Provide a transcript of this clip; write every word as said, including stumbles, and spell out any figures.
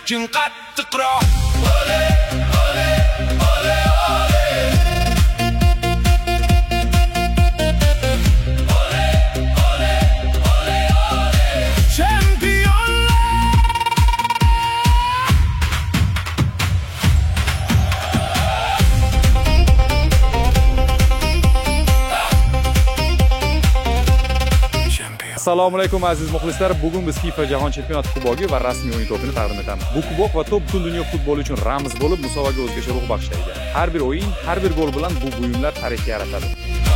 uchun qattiqroq. Ole, ole, ole, ole. Ole, ole, ole, ole. Chempionlar. Assalomu alaykum aziz muxlislar. Bugun biz FIFA Jahon Chempionati Kubogi va rasmiy o'yin to'pini taqdim etamiz. Bu kubok va to'p butun dunyo futboli uchun ramz bo'lib, musobaqaga o'zgacha ruh bag'ishlaydi. Har bir o'yin, har bir gol bilan bu buyumlar tarix yaratadi.